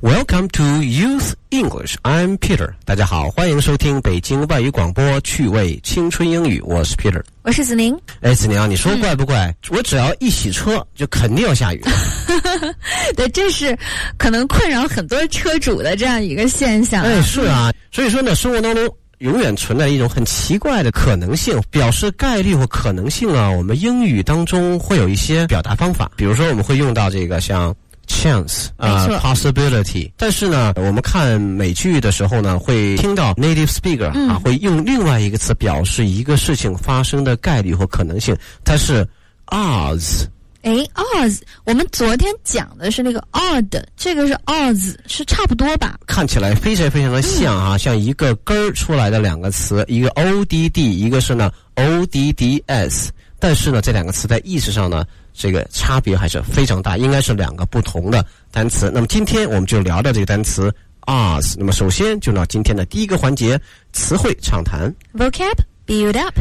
Welcome to Youth English. I'm Peter. 大家好，欢迎收听北京外语广播趣味青春英语，我是 Peter。 我是子宁。 子宁啊，你说怪不怪？我只要一洗车，就肯定要下雨。 对，这是可能困扰很多车主的这样一个现象。 是啊，所以说呢，生活当中永远存在一种很奇怪的可能性，表示概率或可能性啊。我们英语当中会有一些表达方法，比如说我们会用到这个像chance possibility， 但是呢，我们看美剧的时候呢，会听到 native speaker 会用另外一个词表示一个事情发生的概率或可能性，它是 odds。 odds， 我们昨天讲的是那个 odd， 这个是 odds， 是差不多吧？看起来非常非常的像啊，像一个根儿出来的两个词，一个 odd， 一个是呢 odds， 但是呢，这两个词在意思上呢，这个差别还是非常大，应该是两个不同的单词。那么今天我们就聊到这个单词 odds。那么首先就到今天的第一个环节，词汇畅谈 Vocab Build Up。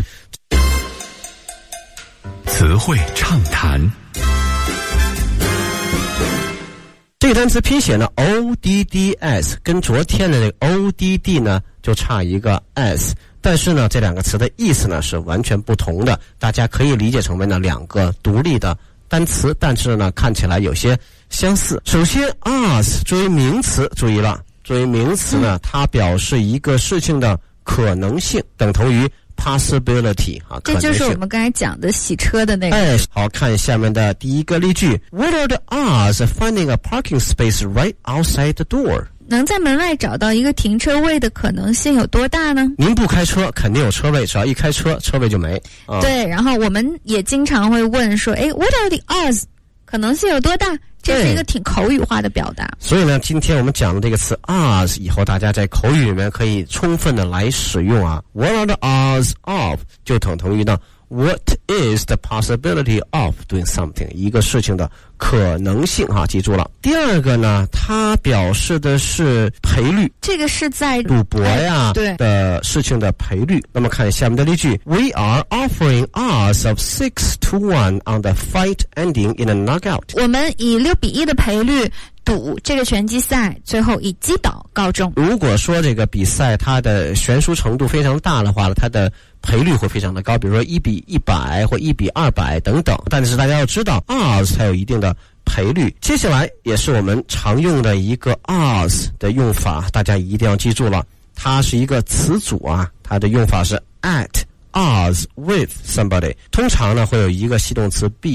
词汇畅谈。 这个单词拼写呢 odds， 跟昨天的那个 odd 呢就差一个 s， 但是呢这两个词的意思呢是完全不同的，大家可以理解成为呢两个独立的单词，但是呢看起来有些相似。首先 odds 作为名词，注意了，作为名词呢，它表示一个事情的可能性，等同于possibility 这就是我们刚才讲的洗车的那个。 好，看下面的第一个例句 What are the odds of finding a parking space right outside the door？ 能在门外找到一个停车位的可能性有多大呢？ 您不开车肯定有车位，只要一开车车位就没。 对，然后我们也经常会问说What are the odds？ 可能性有多大？这是一个挺口语化的表达。所以呢，今天我们讲的这个词 odds， 以后大家在口语里面可以充分的来使用啊。What are the odds of？ 就等同于呢 What is the possibility of doing something？ 一个事情的可能性记住了。第二个呢，它表示的是赔率，这个是在赌博对的事情的赔率。那么看下面的例句 We are offering odds of 6-1 on the fight ending in a knockout。 我们以6-1的赔率赌这个拳击赛最后以击倒告终。如果说这个比赛它的悬殊程度非常大的话，它的赔率会非常的高，比如说1:100或1:200等等。但是大家要知道 odds 它有一定的赔率。接下来也是我们常用的一个 odds 的用法，大家一定要记住了，它是一个词组啊，它的用法是 at odds with somebody， 通常呢会有一个系动词 be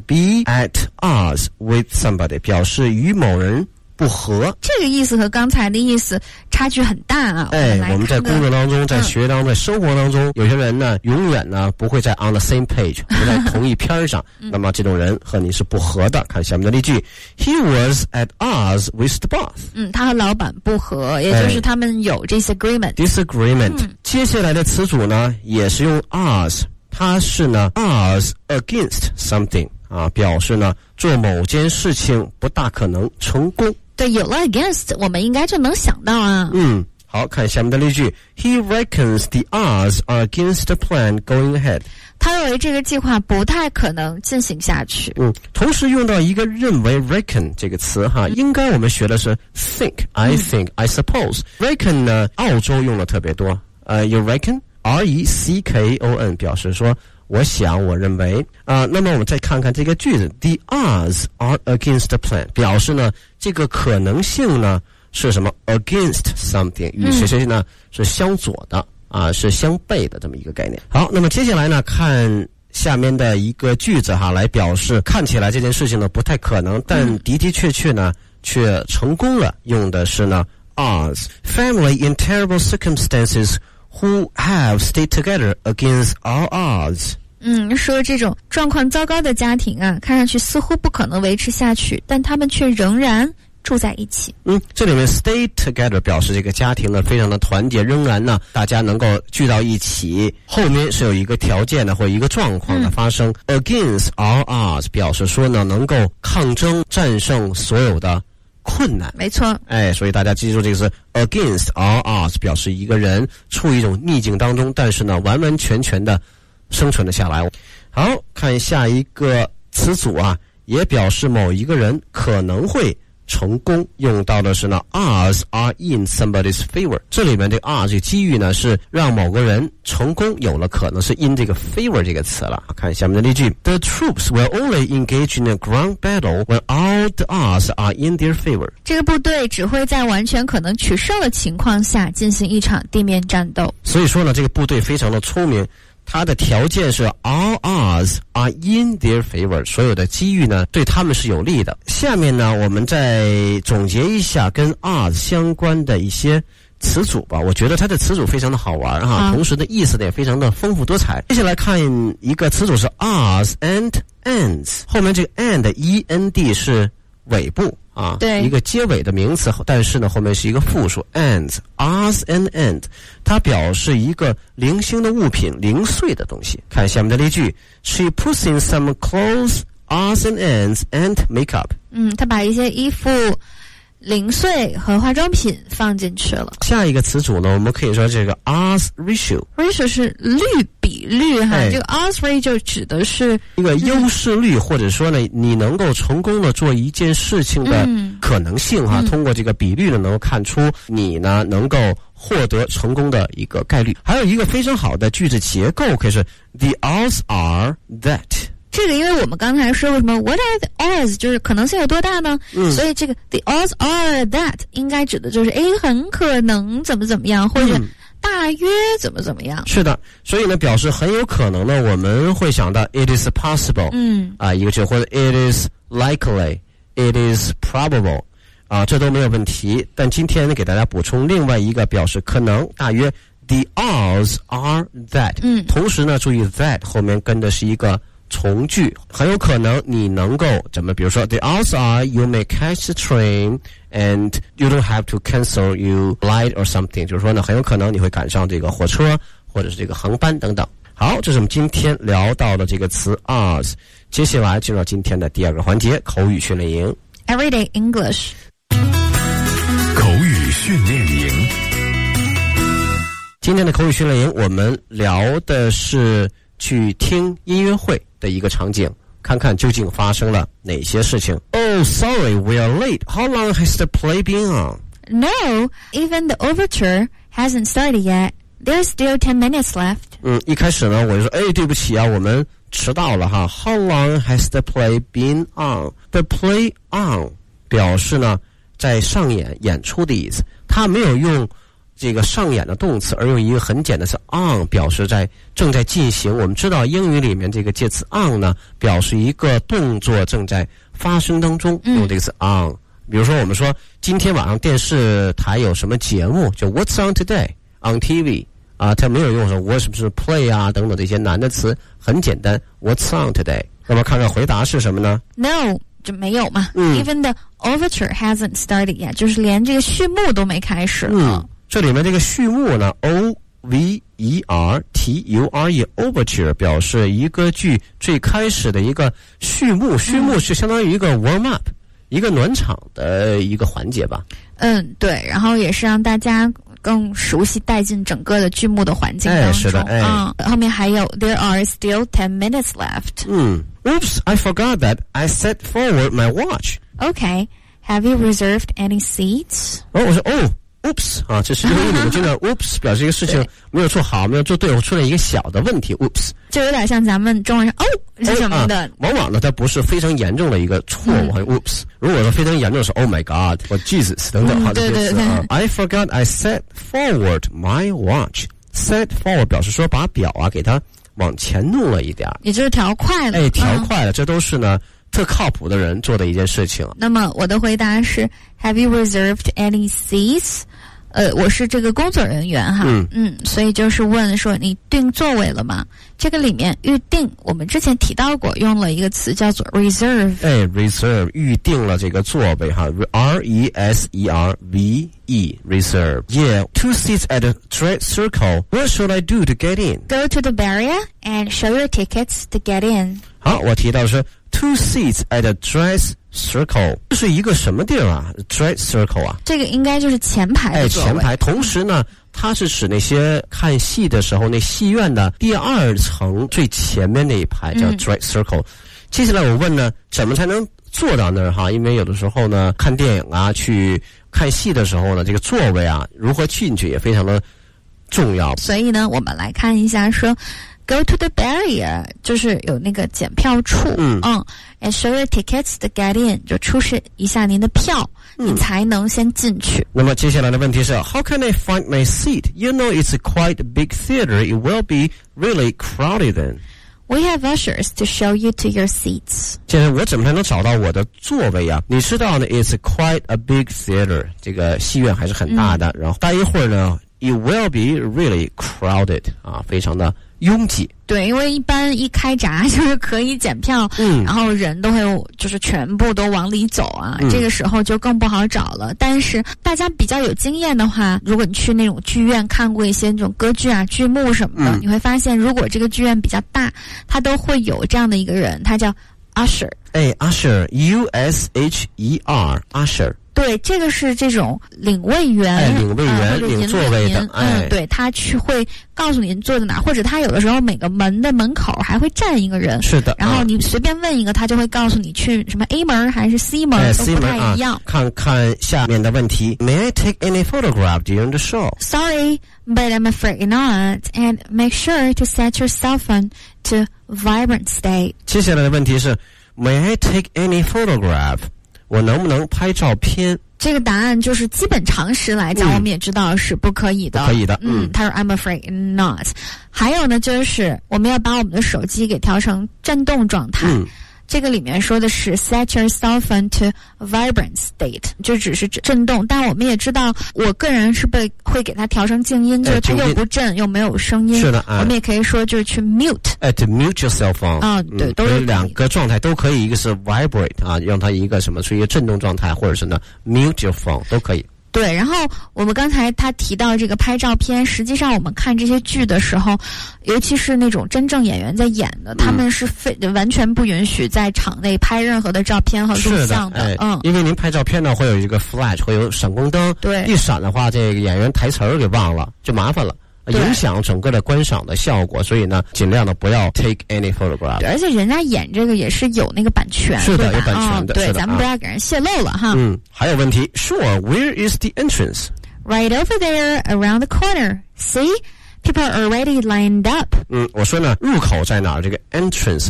at odds with somebody， 表示与某人不合。这个意思和刚才的意思差距很大啊。我们在工作当中，在学当中，在生活当中，有些人呢永远呢不会在 on the same page， 不在同一篇上那么这种人和你是不合的。看下面的例句 He was at odds with the boss。 他和老板不合，也就是他们有disagreement。 接下来的词组呢也是用 odds， 它是呢 odds against something，表示呢做某件事情不大可能成功。对，有了 against 我们应该就能想到啊。好，看下面的例句 He reckons the odds are against the plan going ahead。 他认为这个计划不太可能进行下去。同时用到一个认为 reckon 这个词应该我们学的是 think I think I suppose。 reckon 呢澳洲用的特别多，you reckon R-E-C-K-O-N 表示说我想我认为那么我们再看看这个句子 The odds are against the plan， 表示呢这个可能性呢是什么 against something， 与谁谁呢是相左的是相悖的这么一个概念。好，那么接下来呢看下面的一个句子来表示看起来这件事情呢不太可能，但的的确确呢却成功了，用的是呢 odds Family in terrible circumstances who have stayed together against all odds。 说这种状况糟糕的家庭看上去似乎不可能维持下去，但他们却仍然住在一起。这里面 stay together 表示这个家庭呢非常的团结，仍然呢大家能够聚到一起，后面是有一个条件的或一个状况的发生。against all odds 表示说呢能够抗争战胜所有的困难。没错。所以大家记住这个是 against all odds， 表示一个人处于一种逆境当中，但是呢完完全全的生存了下来。好，看下一个词组也表示某一个人可能会成功，用到的是呢 odds are in somebody's favor。这里面这个 odds 这个机遇呢是让某个人成功有了可能是 in 这个 favor 这个词了。看下面的例句 ：The troops will only engage in a ground battle when all the odds are in their favor。 这个部队只会在完全可能取胜的情况下进行一场地面战斗。 所以说呢，这个部队非常的聪明。它的条件是 all odds are in their favor， 所有的机遇呢对他们是有利的。下面呢我们再总结一下跟 odds 相关的一些词组吧，我觉得它的词组非常的好玩哈，同时的意思呢也非常的丰富多彩。接下来看一个词组是 odds and ends， 后面这个 and end 是尾部啊， 对， 一个结尾的名词，但是呢后面是一个复数 ends odds and end， 它表示一个零星的物品，零碎的东西。看下面的例句 She puts in some clothes, odds and ends and makeup。 她把一些衣服零碎和化妆品放进去了。 下一个词组呢，我们可以说这个 odds ratio。 ratio 是率比率哈，这个 odds ratio 指的是一个优势率，或者说呢你能够成功的做一件事情的可能性哈，通过这个比率呢能够看出你呢能够获得成功的一个概率。还有一个非常好的句子结构可以是 The odds are that。 这个因为我们刚才说过什么 What are the odds 就是可能性有多大呢，所以这个 The odds are that 应该指的就是很可能怎么样，或者大约怎么样。是的，所以呢表示很有可能呢我们会想到 It is possible， 一个句或者 It is likely， It is probable， 这都没有问题。但今天呢给大家补充另外一个表示可能大约 The odds are that，同时呢注意 that 后面跟的是一个从句，很有可能你能够怎么，比如说 The odds are you may catch the train and you don't have to cancel your flight or something， 就是说呢很有可能你会赶上这个火车或者是这个航班等等。好，这是我们今天聊到的这个词 odds。 接下来进入到今天的第二个环节，口语训练营 Everyday English。 口语训练营。 今天的口语训练营我们聊的是去听音乐会的一个场景，看看究竟发生了哪些事情。 Oh, sorry, we are late. How long has the play been on? No, even the overture hasn't started yet. There's still 10 minutes left. 一开始呢我就说对不起啊，我们迟到了哈。 How long has the play been on? The play on 表示呢在上演演出的意思，它没有用这个上演的动词，而用一个很简单的是 on 表示正在进行。我们知道英语里面这个介词 on 呢表示一个动作正在发生当中，用这个词 on。 比如说我们说今天晚上电视台有什么节目，就 What's on today on TV 它没有用说 What 是不是 play 等等这些难的词，很简单 What's on today。 那么看看回答是什么呢？ No， 就没有嘛。Even the overture hasn't started yet， 就是连这个序幕都没开始呢。 这里面这个序幕呢 overture overture 表示一个剧最开始的一个序幕，序幕是相当于一个 warm up， 一个暖场的一个环节吧。 对，然后也是让大家更熟悉带进整个的剧目的环境当中。 是的， 后面还有 There are still 10 minutes left。 Oops, I forgot that I set forward my watch. Okay, have you reserved any seats? 我说Oops 这是因为你们经常 Oops 表示一个事情没有做好，没有做对，我出现一个小的问题 Oops， 就有点像咱们中文上是什么的。 往往呢它不是非常严重的一个错误Oops， 如果说非常严重的是 Oh my God 或 Jesus 等等这些词I forgot I set forward my watch。 Set forward 表示说把表给它往前弄了一点， 也就是调快了。 调快了，这都是呢特靠谱的人做的一件事情。 那么我的回答是 Have you reserved any seats？我是这个工作人员哈，所以就是问说你订座位了吗？这个里面预定我们之前提到过，用了一个词叫做 reserve。 reserve 预定了这个座位哈 reserve reserve。 Yeah, 2 seats at a dress circle. What should I do to get in? Go to the barrier and show your tickets to get in. 好，我提到的是 2 seats at a dress circle， 这是一个什么地儿啊 ？dress circle 这个应该就是前排的座位。 前排。同时呢，它是指那些看戏的时候，那戏院的第2层最前面那一排叫 dress circle。接下来我问呢，怎么才能坐到那儿哈，因为有的时候呢，看电影啊，去看戏的时候呢，这个座位啊，如何进去也非常的重要。 所以呢，我们来看一下说 go to the barrier 就是有那个检票处and show your tickets to get in 就出示一下您的票，你才能先进去。 那么接下来的问题是 How can I find my seat? You know it's quite a big theater. It will be really crowded then. We have ushers to show you to your seats. 现在我怎么才能找到我的座位啊？你知道呢 It's quite a big theater. 这个戏院还是很大的，然后待一会儿呢It will be really crowded 啊，非常的拥挤。 对，因为一般一开闸就是可以检票，然后人都会就是全部都往里走啊，这个时候就更不好找了。但是大家比较有经验的话，如果你去那种剧院看过一些那种歌剧啊、剧目什么的，你会发现，如果这个剧院比较大，它都会有这样的一个人，他叫 usher。 usher U-S-H-E-R usher。 对，这个是这种领位员， 领座位的， 对，他去会告诉您坐在哪，或者他有的时候每个门的门口还会站一个人， 是的， 然后你随便问一个，他就会告诉你去什么 A 门还是 C 门，都不太一样。 看看下面的问题 ，May I take any photograph during the show? Sorry, but I'm afraid not. And make sure to set your cell phone to vibrant state. 接下来的问题是 May I take any photograph?我能不能拍照片？ 这个答案就是基本常识来讲，我们也知道是不可以的。 不可以的。 他说 I'm afraid not。还有呢，就是我们要把我们的手机给调成震动状态。这个里面说的是 set your cell phone to vibrant state， 就只是震动。但我们也知道，我个人是会给它调成静音，就是它又不震又没有声音。 是的， 我们也可以说就是去 mute。to mute your cell phone。 对，都是两个状态都可以，一个是 vibrate 啊，让它一个什么处于一个震动状态，或者是呢 mute your phone 都可以。 对，然后我们刚才他提到这个拍照片，实际上我们看这些剧的时候，尤其是那种真正演员在演的，他们是完全不允许在场内拍任何的照片和录像的。 因为您拍照片呢会有一个 flash， 会有闪光灯， 对， 一闪的话，这个演员台词儿给忘了，就麻烦了。影响整个的观赏的效果，所以呢，尽量的不要 take any photograph。 而且人家演这个也是有那个版权， 是的，有版权的。 对，咱们不要给人泄露了哈。 还有问题 ，Sure, where is the entrance? Right over there, around the corner. See, people are already lined up. 我说呢，入口在哪儿？这个 entrance,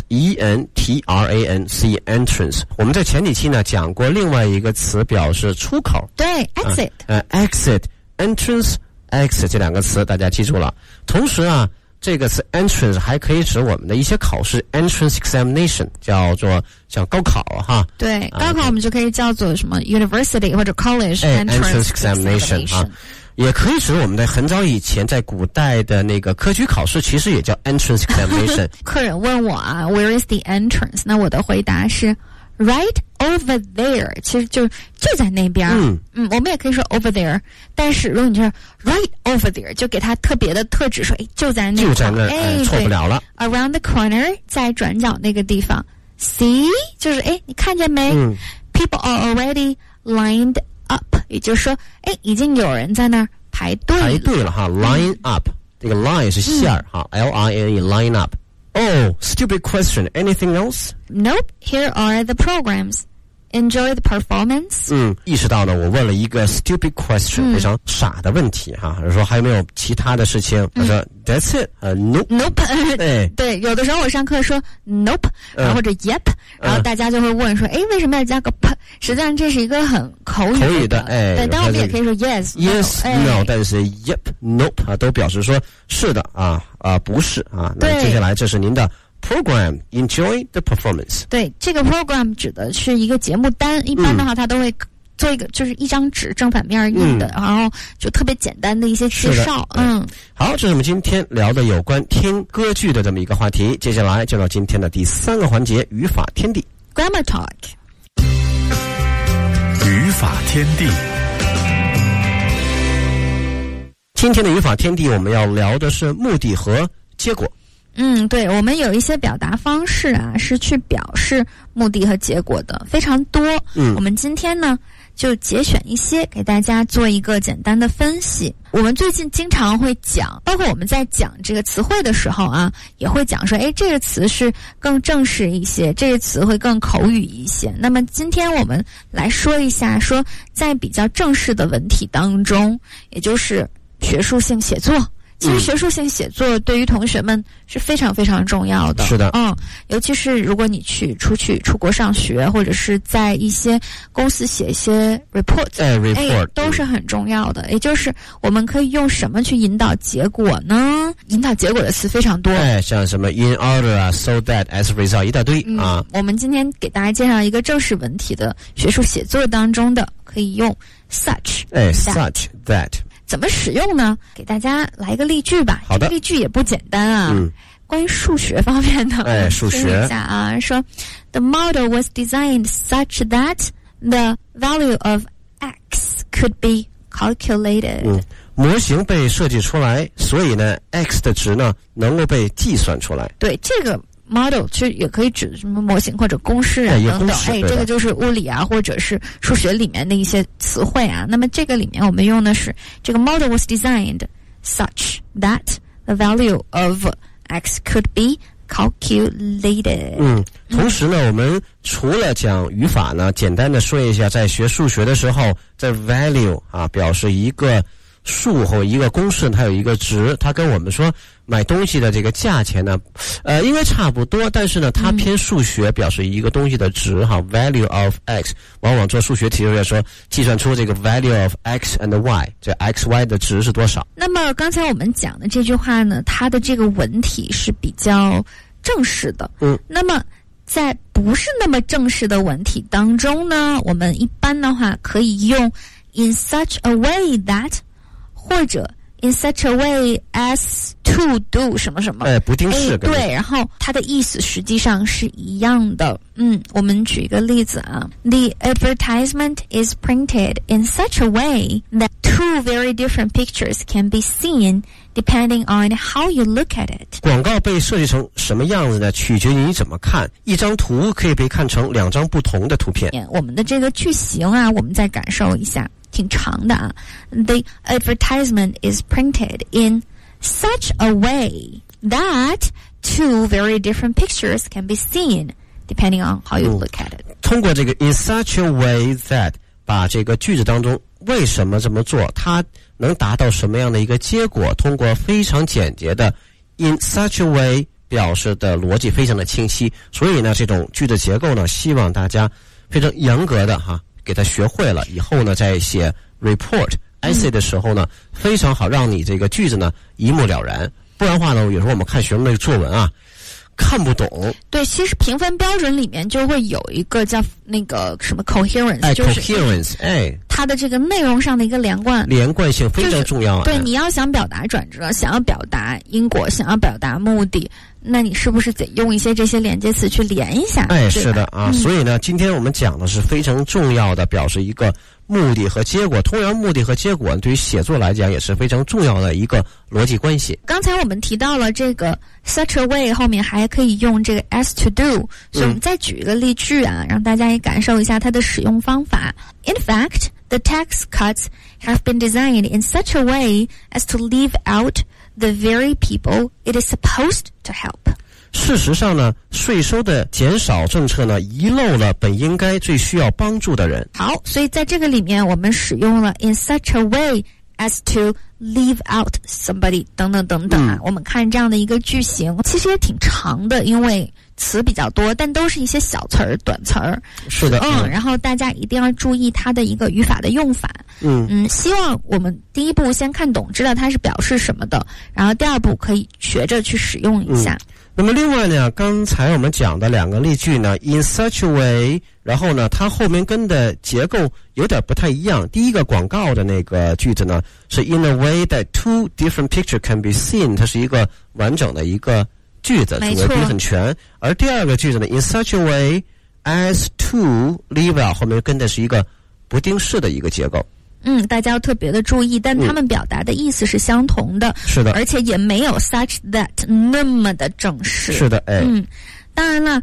E-N-T-R-A-N-C, entrance。我们在前几期呢讲过另外一个词表示出口。 对 ，exit。 exit, entrance。exit 这两个词大家记住了。同时啊，这个词 entrance 还可以指我们的一些考试 entrance examination， 叫做像高考哈。 对，高考我们就可以叫做什么 university 或者 college entrance examination 啊。也可以指我们在很早以前在古代的那个科举考试，其实也叫 entrance examination。 客人问我啊 ，Where is the entrance？ 那我的回答是 Right over there， 其实就在那边。我们也可以说 over there， 但是如果你说 right over there， 就给它特别的特指说，就在那， 错不了了。 Around the corner， 在转角那个地方。See， 就是你看见没？People are already lined up， 也就是说，已经有人在那儿排队了哈。Line up， 这个 line 是线儿哈 ，L-I-N-E line up。Oh, stupid question. Anything else? Nope. Here are the programs. Enjoy the performance. 意识到呢，我问了一个 stupid question，非常傻的问题哈。说还有没有其他的事情？他说 That's it. Nope. 对，有的时候我上课说 nope，或者 yep，然后大家就会问说，为什么要加个 p？ 实际上这是一个很口语的，对，但我们也可以说 yes，no， 但是 yep，nope 都表示说是的不是啊。那接下来这是您的program, enjoy the performance。 对，这个 program 指的是一个节目单，一般的话它都会做一个就是一张纸正反面印的，然后就特别简单的一些介绍。 好，这是我们今天聊的有关听歌剧的这么一个话题。接下来就到今天的第3个环节，语法天地 Grammar Talk。 语法天地， 今天的语法天地我们要聊的是目的和结果。 对，我们有一些表达方式啊，是去表示目的和结果的，非常多。我们今天呢， 就节选一些给大家做一个简单的分析。我们最近经常会讲，包括我们在讲这个词汇的时候啊，也会讲说，这个词是更正式一些，这个词会更口语一些。那么今天我们来说一下，说在比较正式的文体当中，也就是学术性写作。其实学术性写作对于同学们是非常非常重要的。 是的。 尤其是如果你出国上学，或者是在一些公司写一些 report， 都是很重要的。也就是我们可以用什么去引导结果呢？引导结果的词非常多。 像什么 in order 啊 so that as a result 一大堆啊。 我们今天给大家介绍一个正式文体的学术写作当中的，可以用 such such that。 怎么使用呢？给大家来一个例句吧。 好的。 这个例句也不简单啊。关于数学方面的， 数学一下啊，说 The model was designed such that the value of x could be calculated。 模型被设计出来，所以呢 x 的值呢能够被计算出来。 对，这个 model 其实也可以指什么模型或者公式啊等等。这个就是物理啊或者是数学里面的一些词汇啊。那么这个里面我们用的是这个 model was designed such that the value of x could be calculated。 同时呢，我们除了讲语法呢，简单的说一下，在学数学的时候，在 value 表示一个数或一个公式，它有一个值，它跟我们说买东西的这个价钱呢，应该差不多，但是呢，它偏数学，表示一个东西的值value of x， 往往做数学题要说计算出这个 value of x and y， 这 x y 的值是多少。 那么刚才我们讲的这句话呢，它的这个文体是比较正式的。那么在不是那么正式的文体当中呢，我们一般的话可以用 in such a way that， 或者 in such a way as to do 什么什么。 不定式。 对，然后它的意思实际上是一样的。我们举一个例子啊。The advertisement is printed in such a way that two very different pictures can be seen depending on how you look at it。 广告被设计成什么样子呢？取决于你怎么看。一张图可以被看成两张不同的图片。 我们的这个句型啊，我们再感受一下，挺长的啊。The advertisement is printed in such a way that two very different pictures can be seen depending on how you look at it。 通过这个 in such a way that， 把这个句子当中为什么这么做，它能达到什么样的一个结果，通过非常简洁的 in such a way 表示的逻辑非常的清晰。所以呢，这种句子结构呢，希望大家非常严格的给它学会了以后呢，在写 report essay 的时候呢，非常好让你这个句子呢一目了然。不然的话呢，有时候我们看学生那个作文啊，看不懂。 对，其实评分标准里面就会有一个叫那个什么 coherence， 就是 coherence， 它的这个内容上的一个连贯性非常重要。 对，你要想表达转折，想要表达因果，想要表达目的，那你是不是得用一些这些连接词去连一下？ 是的啊。所以呢，今天我们讲的是非常重要的，表示一个目的和结果。同样，目的和结果对于写作来讲也是非常重要的一个逻辑关系。 刚才我们提到了这个 such a way 后面还可以用这个 as to do， 所以我们再举一个例句啊，让大家也感受一下它的使用方法。In fact, the tax cuts have been designed in such a way as to leave out the very people it is supposed to help。 事实上呢，税收的减少政策呢，遗漏了本应该最需要帮助的人。 好，所以在这个里面我们使用了 in such a way as to leave out somebody 等等等等啊。我们看这样的一个句型，其实也挺长的，因为词比较多，但都是一些小词儿、短词儿。 是的。 然后大家一定要注意它的一个语法的用法。希望我们第一步先看懂，知道它是表示什么的，然后第二步可以学着去使用一下。 那么另外呢，刚才我们讲的两个例句呢 in such a way， 然后呢它后面跟的结构有点不太一样。第一个广告的那个句子呢是 in a way that two different picture can be seen， 它是一个完整的一个句子，主谓宾很全。而第二个句子呢 in such a way as to leave out， 后面跟的是一个不定式的一个结构。 大家要特别的注意，但他们表达的意思是相同的。 是的， 而且也没有 such that 那么的正式。 是的， 当然了，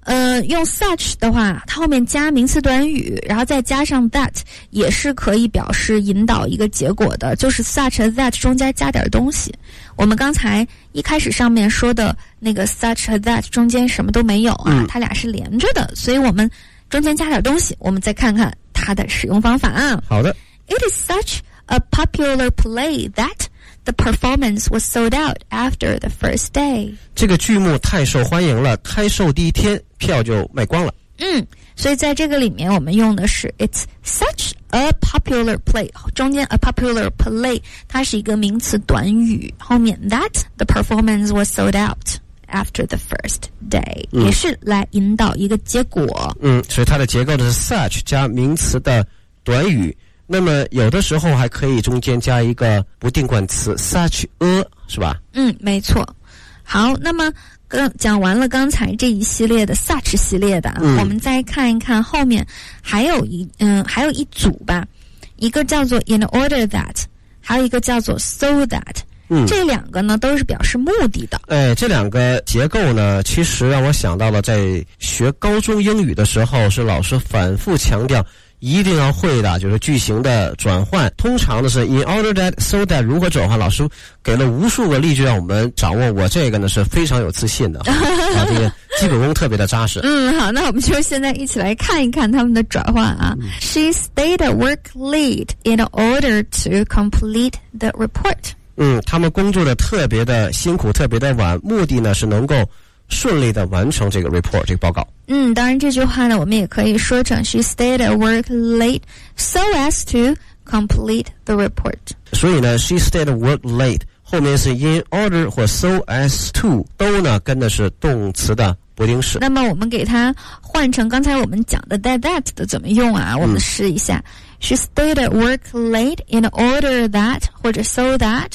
用 such 的话，它后面加名词短语，然后再加上 that， 也是可以表示引导一个结果的，就是 such as that 中间加点东西。我们刚才一开始上面说的那个 such as that 中间什么都没有啊，它俩是连着的，所以我们中间加点东西。我们再看看它的使用方法啊。 好的。 It is such a popular play that the performance was sold out after the first day. 这个剧目太受欢迎了，开售第一天票就卖光了。 所以在这个里面我们用的是 It's such a popular play， 中间 a popular play 它是一个名词短语，后面 that the performance was sold out after the first day，也是来引导一个结果。 所以它的结构是 such 加名词的短语，那么有的时候还可以中间加一个不定冠词 such a， 是吧？ 没错。好，那么讲完了刚才这一系列的 such 系列的，我们再看一看后面还有一组吧，一个叫做 in order that， 还有一个叫做 so that。这两个呢都是表示目的的。 这两个结构呢，其实让我想到了在学高中英语的时候，是老师反复强调一定要会的，就是句型的转换。通常的是 in order that so that 如何转换，老师给了无数个例句让我们掌握。我这个呢是非常有自信的这个基本功特别的扎实。 好，那我们就现在一起来看一看他们的转换啊。She stayed at work late in order to complete the report。 他们工作的特别的辛苦，特别的晚，目的呢是能够顺利的完成这个 report 这个报告。 当然这句话呢我们也可以说成 She stayed at work late so as to complete the report。 所以呢 She stayed at work late 后面是 in order 或 so as to 都呢跟的是动词的不定式。 那么我们给它换成刚才我们讲的 that 的怎么用啊？我们试一下。She stayed at work late in order that 或者 so that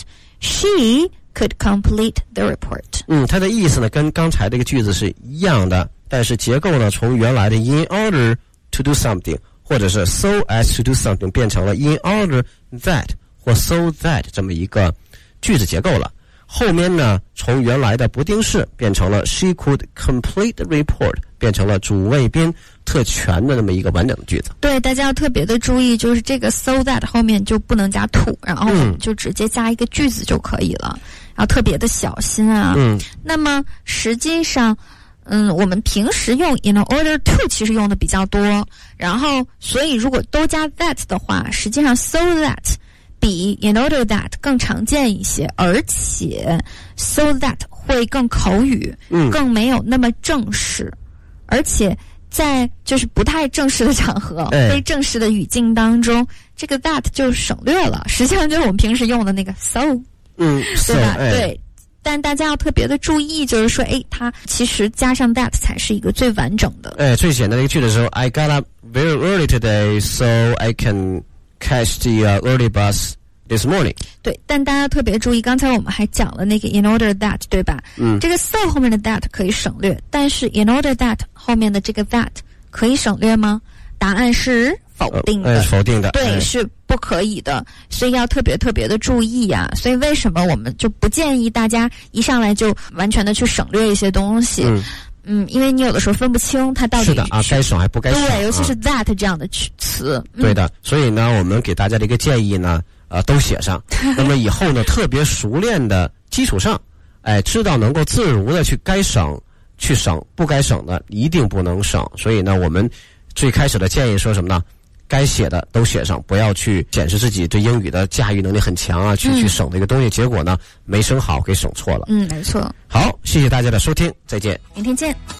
she could complete the report。 它的意思呢跟刚才这个句子是一样的，但是结构呢从原来的 in order to do something 或者是 so as to do something 变成了 in order that 或 so that 这么一个句子结构了。后面呢从原来的不定式变成了 she could complete the report， 变成了主谓宾特权的那么一个完整的句子。 对，大家要特别的注意，就是这个 so that 后面就不能加 to， 然后我们就直接加一个句子就可以了，要特别的小心啊。那么实际上我们平时用 in order to 其实用的比较多，然后所以如果都加 that 的话，实际上 so that比 in order that 更常见一些，而且 so that 会更口语，更没有那么正式，而且在就是不太正式的场合，非正式的语境当中，这个 that 就省略了，实际上就是我们平时用的那个 so， 对吧？对。但大家要特别的注意，就是说，它其实加上 that 才是一个最完整的。 最简单的一个句子是 I got up very early today, so I can catch the early bus this morning。 对，但大家特别注意，刚才我们还讲了那个 in order that， 对吧？这个 so 后面的 that 可以省略，但是 in order that 后面的这个 that 可以省略吗？答案是否定的。 否定的。 对，是不可以的，所以要特别特别的注意啊。所以为什么我们就不建议大家一上来就完全的去省略一些东西？因为你有的时候分不清它到底是的啊，该省还不该省。 对，尤其是 that 这样的词。 对的，所以呢，我们给大家的一个建议呢，都写上。那么以后呢，特别熟练的基础上，知道能够自如的去该省去省，不该省的一定不能省。所以呢，我们最开始的建议说什么呢？该写的都写上，不要去显示自己对英语的驾驭能力很强啊，去省这个东西，结果呢没省好，给省错了。 没错。 好，谢谢大家的收听，再见， 明天见。